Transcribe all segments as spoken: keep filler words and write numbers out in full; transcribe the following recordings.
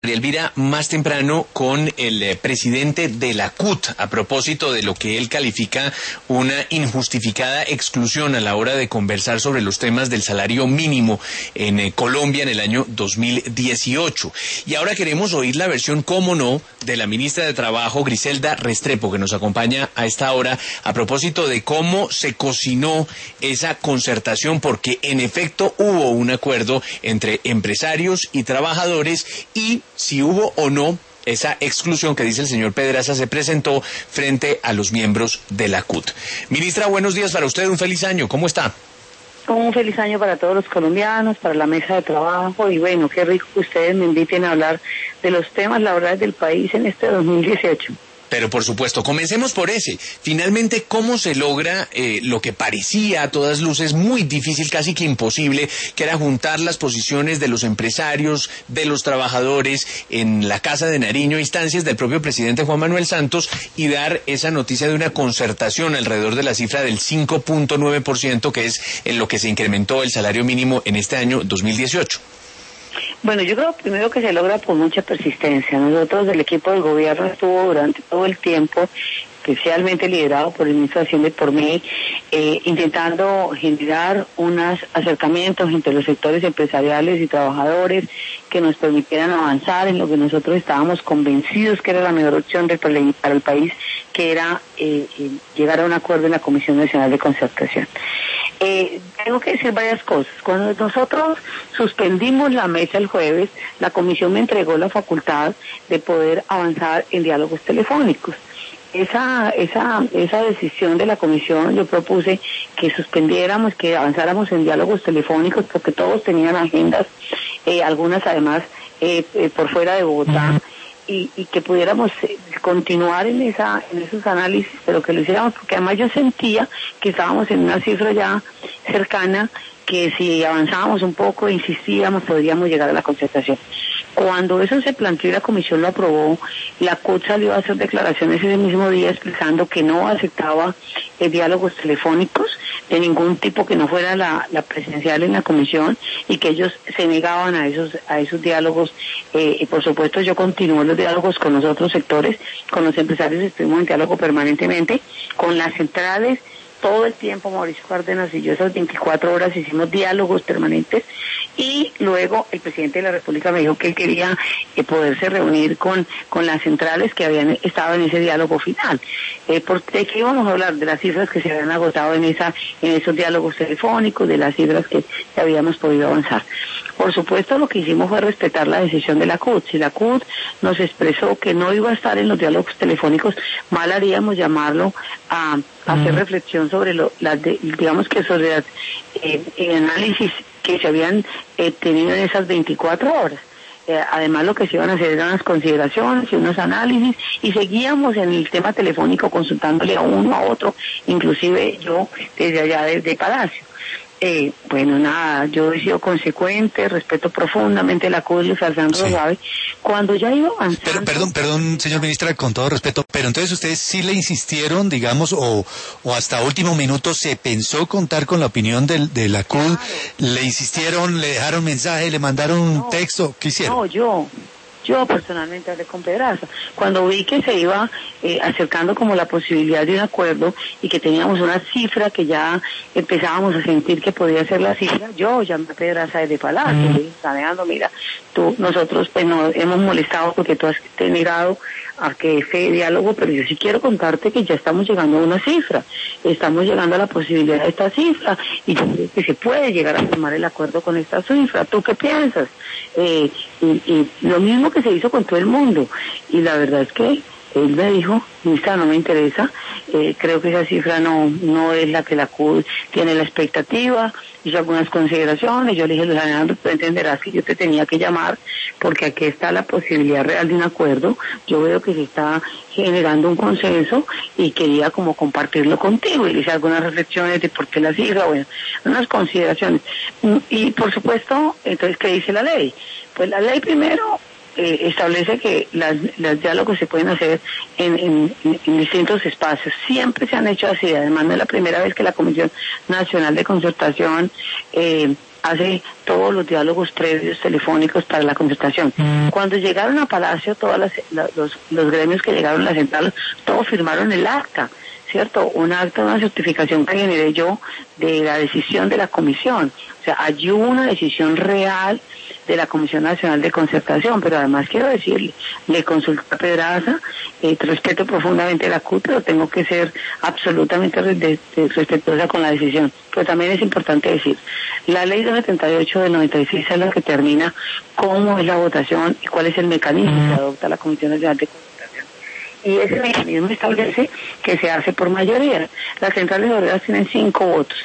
Elvira, más temprano con el eh, presidente de la C U T a propósito de lo que él califica una injustificada exclusión a la hora de conversar sobre los temas del salario mínimo en eh, Colombia en el año dos mil dieciocho. Y ahora queremos oír la versión, cómo no, de la ministra de Trabajo, Griselda Restrepo, que nos acompaña a esta hora a propósito de cómo se cocinó esa concertación, porque en efecto hubo un acuerdo entre empresarios y trabajadores, y si hubo o no esa exclusión que dice el señor Pedraza se presentó frente a los miembros de la C U T. Ministra, buenos días para usted, un feliz año, ¿cómo está? Un feliz año para todos los colombianos, para la mesa de trabajo, y bueno, qué rico que ustedes me inviten a hablar de los temas laborales del país en este dos mil dieciocho. Pero por supuesto, comencemos por ese. Finalmente, ¿cómo se logra eh, lo que parecía a todas luces muy difícil, casi que imposible, que era juntar las posiciones de los empresarios, de los trabajadores en la Casa de Nariño, instancias del propio presidente Juan Manuel Santos, y dar esa noticia de una concertación alrededor de la cifra del cinco punto nueve por ciento, que es en lo que se incrementó el salario mínimo en este año dos mil dieciocho? Bueno, yo creo primero que se logra por mucha persistencia. Nosotros del equipo del gobierno estuvo durante todo el tiempo, especialmente liderado por el ministro de Hacienda y por mí, eh, intentando generar unos acercamientos entre los sectores empresariales y trabajadores que nos permitieran avanzar en lo que nosotros estábamos convencidos que era la mejor opción de, para el país, que era eh, eh, llegar a un acuerdo en la Comisión Nacional de Concertación. Eh, tengo que decir varias cosas. Cuando nosotros suspendimos la mesa el jueves, la comisión me entregó la facultad de poder avanzar en diálogos telefónicos. Esa, esa, esa decisión de la comisión, yo propuse que suspendiéramos, que avanzáramos en diálogos telefónicos, porque todos tenían agendas, eh, algunas además eh, eh, por fuera de Bogotá, y, y que pudiéramos eh, continuar en esa, en esos análisis, pero que lo hiciéramos, porque además yo sentía que estábamos en una cifra ya cercana, que si avanzábamos un poco e insistíamos podríamos llegar a la concertación. Cuando eso se planteó y la comisión lo aprobó, la C U T salió a hacer declaraciones ese mismo día expresando que no aceptaba eh, diálogos telefónicos de ningún tipo que no fuera la, la presencial en la comisión, y que ellos se negaban a esos a esos diálogos. Eh, y por supuesto yo continúo los diálogos con los otros sectores, con los empresarios estuvimos en diálogo permanentemente, con las centrales todo el tiempo. Mauricio Cárdenas y yo esas veinticuatro horas hicimos diálogos permanentes, y luego el presidente de la República me dijo que él quería eh, poderse reunir con con las centrales que habían estado en ese diálogo final. Eh, ¿De qué íbamos a hablar? De las cifras que se habían agotado en esa en esos diálogos telefónicos, de las cifras que, que habíamos podido avanzar. Por supuesto, lo que hicimos fue respetar la decisión de la C U T. Si la C U T nos expresó que no iba a estar en los diálogos telefónicos, mal haríamos llamarlo a, a hacer uh-huh. reflexión sobre lo, las de, digamos que sobre las, eh, el análisis que se habían eh, tenido en esas veinticuatro horas. Eh, además, lo que se iban a hacer eran unas consideraciones y unos análisis, y seguíamos en el tema telefónico consultándole a uno a otro, inclusive yo desde allá desde Palacio. Eh, bueno, nada, yo he sido consecuente, respeto profundamente la C U T, Luis Fernando lo sabe. Cuando ya iba avanzando... Pero, perdón, perdón, señor ministra, con todo respeto, pero entonces ustedes sí le insistieron, digamos, o, o hasta último minuto se pensó contar con la opinión de, de la C U T, claro. Le insistieron, le dejaron mensaje, le mandaron un no, texto, ¿qué hicieron? No, yo... Yo personalmente hablé con Pedraza. Cuando vi que se iba eh, acercando como la posibilidad de un acuerdo y que teníamos una cifra que ya empezábamos a sentir que podía ser la cifra, yo llamé a Pedraza desde Palacio, mm. le dije, Saneando, mira, tú, nosotros pues nos hemos molestado porque tú has negado a que ese diálogo, pero yo sí quiero contarte que ya estamos llegando a una cifra, estamos llegando a la posibilidad de esta cifra, y yo creo que se puede llegar a firmar el acuerdo con esta cifra. ¿Tú qué piensas? Eh, y, y lo mismo que se hizo con todo el mundo, y la verdad es que él me dijo, ministra, no me interesa, eh, creo que esa cifra no no es la que la C U T tiene la expectativa, hizo algunas consideraciones. Yo le dije, Luis Alejandro, tú entenderás que yo te tenía que llamar, porque aquí está la posibilidad real de un acuerdo, yo veo que se está generando un consenso, y quería como compartirlo contigo, y le hice algunas reflexiones de por qué la cifra, bueno, unas consideraciones. Y por supuesto, entonces, ¿qué dice la ley? Pues la ley primero Eh, establece que las, los diálogos se pueden hacer en, en, en distintos espacios. Siempre se han hecho así. Además, no es la primera vez que la Comisión Nacional de Concertación eh, hace todos los diálogos previos telefónicos para la concertación. Mm. Cuando llegaron a Palacio, todas las, la, los, los gremios que llegaron a la central, todos firmaron el acta, ¿cierto? Un acta, una certificación que generé yo de la decisión de la comisión. O sea, allí hubo una decisión real de la Comisión Nacional de Concertación, pero además quiero decirle, le consulté a Pedraza, eh, respeto profundamente la C U T, pero tengo que ser absolutamente re de, de respetuosa con la decisión. Pero también es importante decir, la ley doscientos setenta y ocho del noventa y seis es la que determina cómo es la votación y cuál es el mecanismo que adopta la Comisión Nacional de Concertación. Y ese mecanismo establece que se hace por mayoría. Las centrales obreras tienen cinco votos,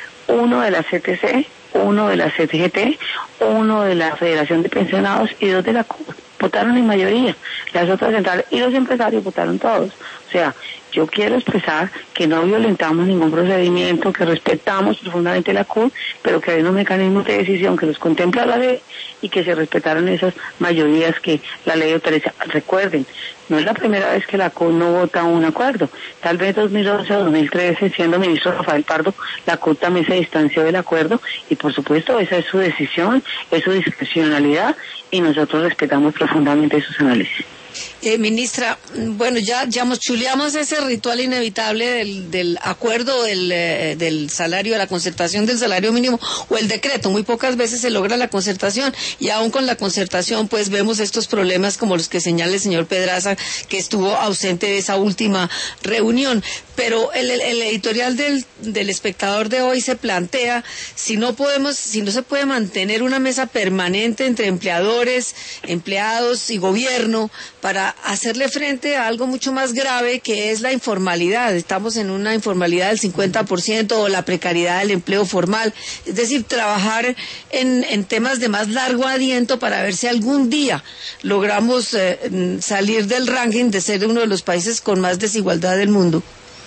uno de la C T C, uno de la C G T, uno de la Federación de Pensionados y dos de la C U T. Votaron en mayoría. Las otras centrales y los empresarios votaron todos. O sea, yo quiero expresar que no violentamos ningún procedimiento, que respetamos profundamente la C U T, pero que hay unos mecanismos de decisión que los contempla la ley y que se respetaron esas mayorías que la ley autoriza. Recuerden, no es la primera vez que la C U T no vota un acuerdo. Tal vez dos mil once o dos mil trece, siendo ministro Rafael Pardo, la C U T también se distanció del acuerdo y por supuesto esa es su decisión, es su discrecionalidad y nosotros respetamos profundamente sus análisis. Eh, ministra, bueno, ya, ya chuleamos ese ritual inevitable del, del acuerdo del, eh, del salario, de la concertación del salario mínimo o el decreto. Muy pocas veces se logra la concertación y aún con la concertación pues vemos estos problemas como los que señala el señor Pedraza, que estuvo ausente de esa última reunión. Pero el, el, el editorial del, del Espectador de hoy se plantea si no podemos, si no se puede mantener una mesa permanente entre empleadores, empleados y gobierno para hacerle frente a algo mucho más grave que es la informalidad. Estamos en una informalidad del cincuenta por ciento o la precariedad del empleo formal. Es decir, trabajar en, en temas de más largo aliento para ver si algún día logramos eh, salir del ranking de ser uno de los países con más desigualdad del mundo.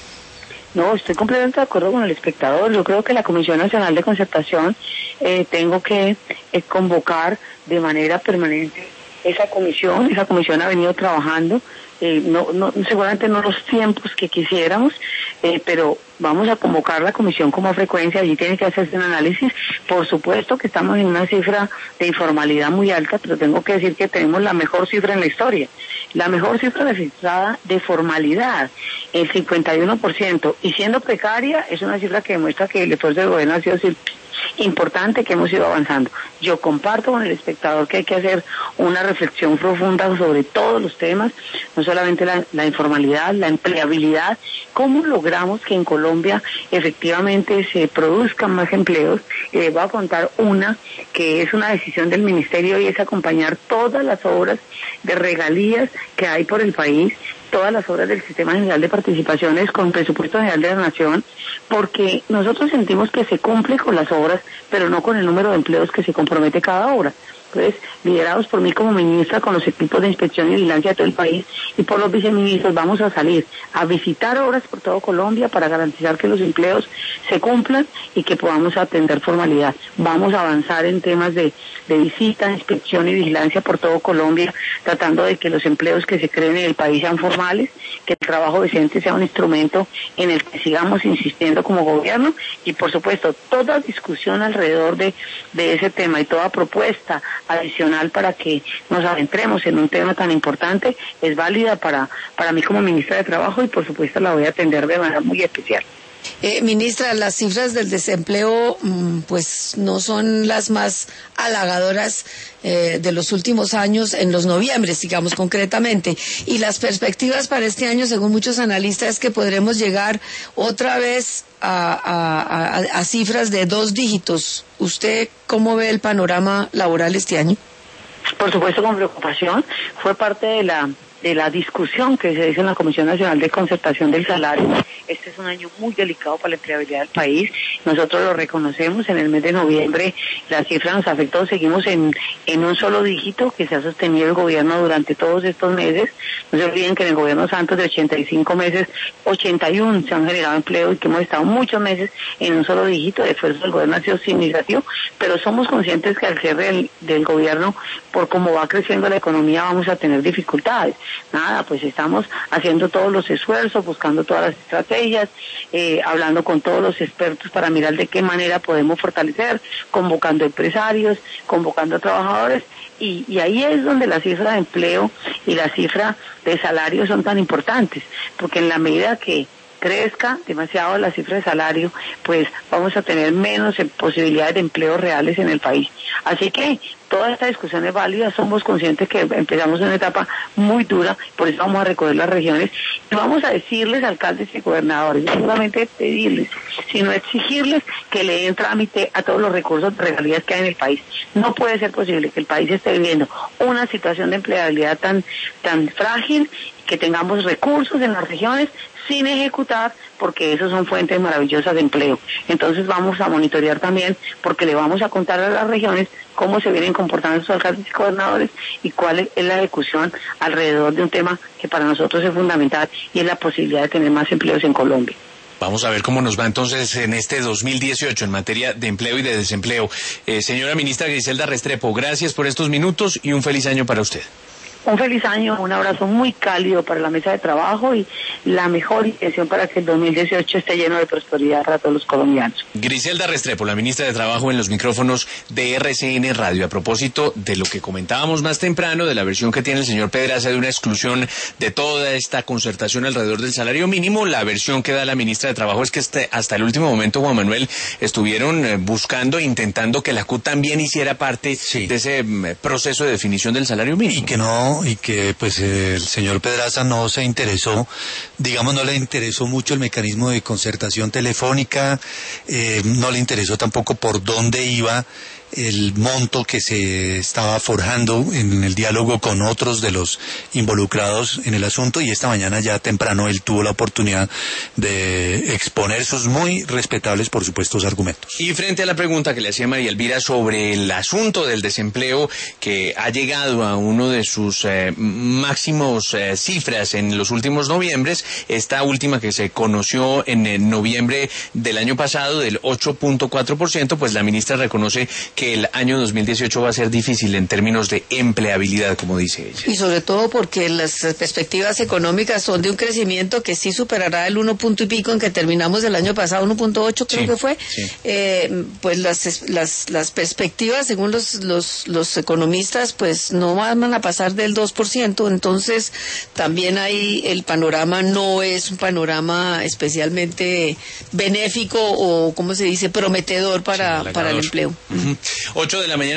No, estoy completamente de acuerdo con el espectador. Yo creo que la Comisión Nacional de Concertación eh, tengo que eh, convocar de manera permanente esa comisión. Esa comisión ha venido trabajando, eh, no, no, seguramente no los tiempos que quisiéramos, eh, pero vamos a convocar la comisión con más frecuencia. Allí tiene que hacerse un análisis. Por supuesto que estamos en una cifra de informalidad muy alta, pero tengo que decir que tenemos la mejor cifra en la historia. La mejor cifra registrada de formalidad, el cincuenta y uno por ciento, y siendo precaria es una cifra que demuestra que el esfuerzo del gobierno ha sido importante, que hemos ido avanzando. Yo comparto con el espectador que hay que hacer una reflexión profunda sobre todos los temas, no solamente la, la informalidad, la empleabilidad, cómo logramos que en Colombia efectivamente se produzcan más empleos. Y les voy a contar una que es una decisión del ministerio y es acompañar todas las obras de regalías que hay por el país, todas las obras del Sistema General de Participaciones con presupuesto general de la Nación, porque nosotros sentimos que se cumple con las obras, pero no con el número de empleos que se compromete cada obra. Entonces, liderados por mí como ministra, con los equipos de inspección y vigilancia de todo el país y por los viceministros, vamos a salir a visitar obras por todo Colombia para garantizar que los empleos se cumplan y que podamos atender formalidad. Vamos a avanzar en temas de, de visita, inspección y vigilancia por todo Colombia, tratando de que los empleos que se creen en el país sean formales, que el trabajo decente sea un instrumento en el que sigamos insistiendo como gobierno y, por supuesto, toda discusión alrededor de, de ese tema y toda propuesta adicional para que nos adentremos en un tema tan importante es válida para, para mí como ministra de Trabajo y por supuesto la voy a atender de manera muy especial. Eh, ministra, las cifras del desempleo pues no son las más halagadoras eh, de los últimos años, en los noviembres, digamos concretamente, y las perspectivas para este año, según muchos analistas, es que podremos llegar otra vez a, a, a, a cifras de dos dígitos. ¿Usted cómo ve el panorama laboral este año? Por supuesto, con preocupación. Fue parte de la de la discusión que se hizo en la Comisión Nacional de Concertación del Salario. Este es un año muy delicado para la empleabilidad del país. Nosotros lo reconocemos. En el mes de noviembre la cifra nos afectó. Seguimos en, en un solo dígito que se ha sostenido el gobierno durante todos estos meses. No se olviden que en el gobierno Santos de ochenta y cinco meses, ochenta y uno se han generado empleo y que hemos estado muchos meses en un solo dígito. El esfuerzo del gobierno ha sido significativo, pero somos conscientes que al cierre del, del gobierno, por cómo va creciendo la economía, vamos a tener dificultades. nada, pues estamos haciendo todos los esfuerzos, buscando todas las estrategias, eh, hablando con todos los expertos para mirar de qué manera podemos fortalecer, convocando empresarios, convocando trabajadores, y, y ahí es donde la cifra de empleo y la cifra de salario son tan importantes, porque en la medida que crezca demasiado la cifra de salario, pues vamos a tener menos posibilidades de empleos reales en el país. Así que toda esta discusión es válida, somos conscientes que empezamos una etapa muy dura, por eso vamos a recoger las regiones y vamos a decirles, alcaldes y gobernadores, no solamente pedirles, sino exigirles que le den trámite a todos los recursos de regalías que hay en el país. No puede ser posible que el país esté viviendo una situación de empleabilidad tan, tan frágil, que tengamos recursos en las regiones sin ejecutar, porque esos son fuentes maravillosas de empleo. Entonces vamos a monitorear también, porque le vamos a contar a las regiones cómo se vienen comportando sus alcaldes y gobernadores y cuál es la ejecución alrededor de un tema que para nosotros es fundamental, y es la posibilidad de tener más empleos en Colombia. Vamos a ver cómo nos va entonces en este dos mil dieciocho en materia de empleo y de desempleo. Eh, señora ministra Griselda Restrepo, gracias por estos minutos y un feliz año para usted. Un feliz año, un abrazo muy cálido para la mesa de trabajo y la mejor intención para que el dos mil dieciocho esté lleno de prosperidad para todos los colombianos. Griselda Restrepo, la ministra de Trabajo, en los micrófonos de R C N Radio, a propósito de lo que comentábamos más temprano, de la versión que tiene el señor Pedraza de una exclusión de toda esta concertación alrededor del salario mínimo. La versión que da la ministra de Trabajo es que este, hasta el último momento, Juan Manuel, estuvieron eh, buscando, intentando que la C U T también hiciera parte sí. de ese eh, proceso de definición del salario mínimo. Y que no y que pues el señor Pedraza no se interesó, digamos, no le interesó mucho el mecanismo de concertación telefónica, eh, no le interesó tampoco por dónde iba el monto que se estaba forjando en el diálogo con otros de los involucrados en el asunto, y esta mañana ya temprano él tuvo la oportunidad de exponer sus muy respetables, por supuesto, argumentos. Y frente a la pregunta que le hacía María Elvira sobre el asunto del desempleo, que ha llegado a uno de sus eh, máximos eh, cifras en los últimos noviembres, esta última que se conoció en, en noviembre del año pasado, del ocho punto cuatro por ciento, pues la ministra reconoce que que el año dos mil dieciocho va a ser difícil en términos de empleabilidad, como dice ella. Y sobre todo porque las perspectivas económicas son de un crecimiento que sí superará el uno punto y pico en que terminamos el año pasado, uno punto ocho creo sí, que fue. Sí. Eh, pues las, las, las perspectivas, según los, los, los economistas, pues no van a pasar del dos por ciento, entonces también ahí el panorama no es un panorama especialmente benéfico o, ¿cómo se dice?, prometedor para, sí, para el empleo. Uh-huh. ocho de la mañana.